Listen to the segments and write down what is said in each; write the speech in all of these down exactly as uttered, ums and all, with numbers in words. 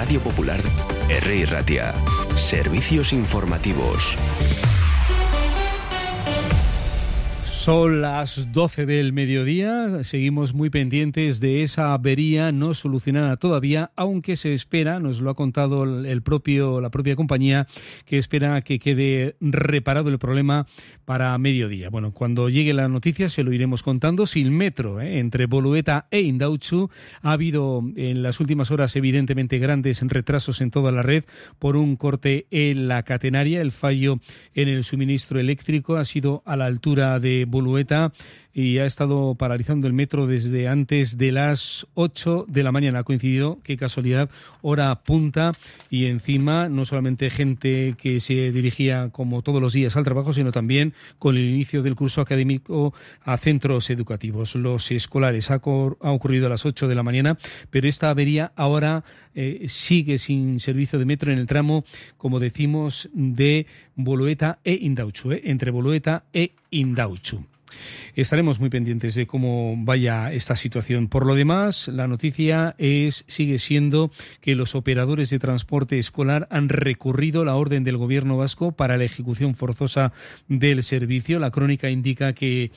Radio Popular, Herri Ratia. Servicios informativos. Son las doce del mediodía, seguimos muy pendientes de esa avería no solucionada todavía, aunque se espera, nos lo ha contado el propio, la propia compañía, que espera que quede reparado el problema para mediodía. Bueno, cuando llegue la noticia se lo iremos contando. Sin metro, ¿eh? entre Bolueta e Indautxu ha habido en las últimas horas evidentemente grandes retrasos en toda la red por un corte en la catenaria. El fallo en el suministro eléctrico ha sido a la altura de Bolueta y ha estado paralizando el metro desde antes de las ocho de la mañana. Ha coincidido, qué casualidad, hora punta, y encima no solamente gente que se dirigía como todos los días al trabajo, sino también con el inicio del curso académico a centros educativos. Los escolares ha, cor- ha ocurrido a las ocho de la mañana, pero esta avería ahora eh, sigue sin servicio de metro en el tramo, como decimos, de Bolueta e Indautxu, ¿eh? entre Bolueta e Indautxu. Estaremos muy pendientes de cómo vaya esta situación. Por lo demás, la noticia es sigue siendo que los operadores de transporte escolar han recurrido la orden del Gobierno vasco para la ejecución forzosa del servicio. La crónica indica que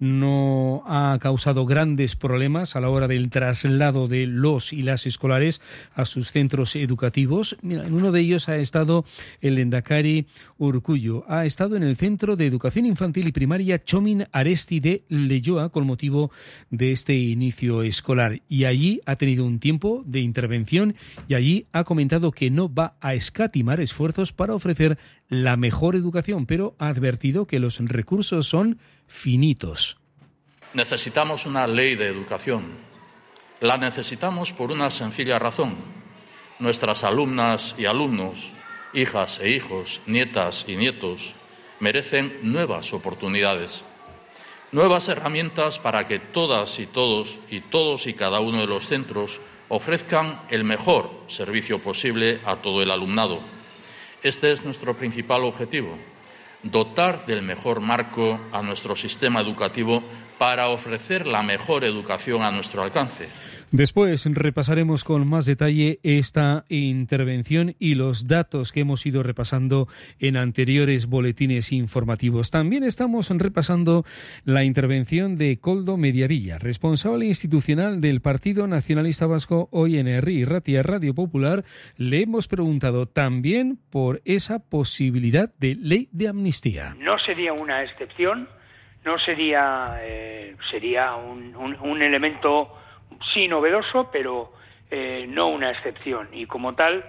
no ha causado grandes problemas a la hora del traslado de los y las escolares a sus centros educativos. Mira, en uno de ellos ha estado el lehendakari Urkullu. Ha estado en el Centro de Educación Infantil y Primaria Txomin Aresti de Leioa con motivo de este inicio escolar, y allí ha tenido un tiempo de intervención y allí ha comentado que no va a escatimar esfuerzos para ofrecer la mejor educación, pero ha advertido que los recursos son finitos. Necesitamos una ley de educación. La necesitamos por una sencilla razón. Nuestras alumnas y alumnos, hijas e hijos, nietas y nietos, merecen nuevas oportunidades. Nuevas herramientas para que todas y todos y todos y cada uno de los centros ofrezcan el mejor servicio posible a todo el alumnado. Este es nuestro principal objetivo, dotar del mejor marco a nuestro sistema educativo para ofrecer la mejor educación a nuestro alcance. Después repasaremos con más detalle esta intervención y los datos que hemos ido repasando en anteriores boletines informativos. También estamos repasando la intervención de Koldo Mediavilla, responsable institucional del Partido Nacionalista Vasco. Hoy en Herri Ratia, Radio Popular, le hemos preguntado también por esa posibilidad de ley de amnistía. No sería una excepción, no sería, eh, sería un, un, un elemento sí novedoso, pero eh, no una excepción. Y como tal,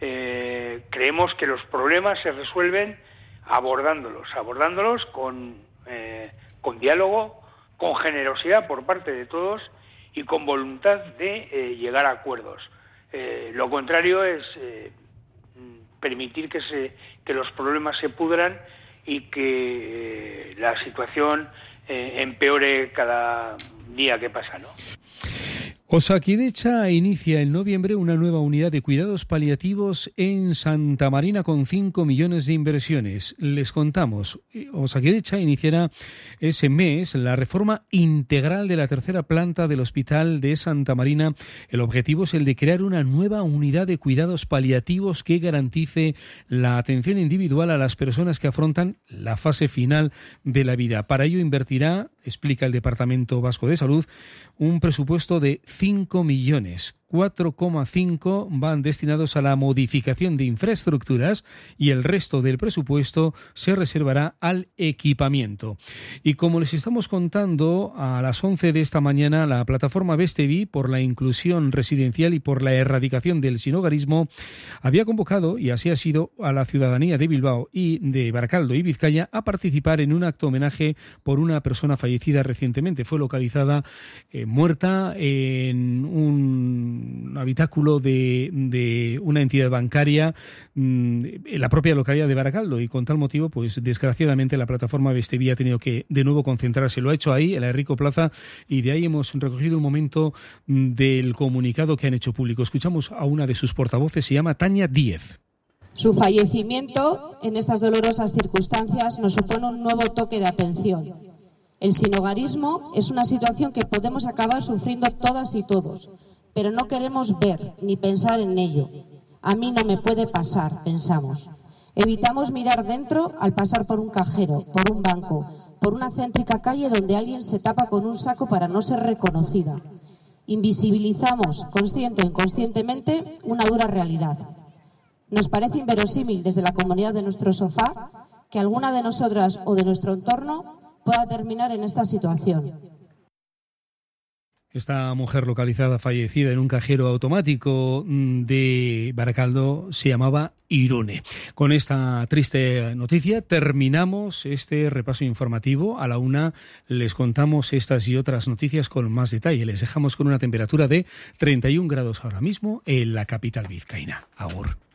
eh, creemos que los problemas se resuelven abordándolos, abordándolos con, eh, con diálogo, con generosidad por parte de todos y con voluntad de eh, llegar a acuerdos. Eh, lo contrario es eh, permitir que, se, que los problemas se pudran y que eh, la situación eh, empeore cada día que pasa, ¿no? Osakidetza inicia en noviembre una nueva unidad de cuidados paliativos en Santa Marina con cinco millones de inversiones. Les contamos, Osakidetza iniciará ese mes la reforma integral de la tercera planta del Hospital de Santa Marina. El objetivo es el de crear una nueva unidad de cuidados paliativos que garantice la atención individual a las personas que afrontan la fase final de la vida. Para ello invertirá, explica el Departamento Vasco de Salud, un presupuesto de cinco millones. cuatro coma cinco van destinados a la modificación de infraestructuras y el resto del presupuesto se reservará al equipamiento. Y como les estamos contando, a las once de esta mañana, la plataforma Bestevi por la inclusión residencial y por la erradicación del sinhogarismo había convocado, y así ha sido, a la ciudadanía de Bilbao y de Barakaldo y Vizcaya a participar en un acto homenaje por una persona fallecida recientemente. Fue localizada eh, muerta en un un habitáculo de, de una entidad bancaria mmm, en la propia localidad de Barakaldo, y con tal motivo, pues desgraciadamente la plataforma Bestevi ha tenido que de nuevo concentrarse. Lo ha hecho ahí, en la Enrico Plaza, y de ahí hemos recogido un momento del comunicado que han hecho público. Escuchamos a una de sus portavoces, se llama Tania Díez. Su fallecimiento en estas dolorosas circunstancias nos supone un nuevo toque de atención. El sinhogarismo es una situación que podemos acabar sufriendo todas y todos, pero no queremos ver ni pensar en ello. A mí no me puede pasar, pensamos. Evitamos mirar dentro al pasar por un cajero, por un banco, por una céntrica calle donde alguien se tapa con un saco para no ser reconocida. Invisibilizamos, consciente o inconscientemente, una dura realidad. Nos parece inverosímil desde la comunidad de nuestro sofá que alguna de nosotras o de nuestro entorno pueda terminar en esta situación. Esta mujer localizada fallecida en un cajero automático de Baracaldo se llamaba Irune. Con esta triste noticia terminamos este repaso informativo. A la una les contamos estas y otras noticias con más detalle. Les dejamos con una temperatura de treinta y un grados ahora mismo en la capital vizcaína. Agur.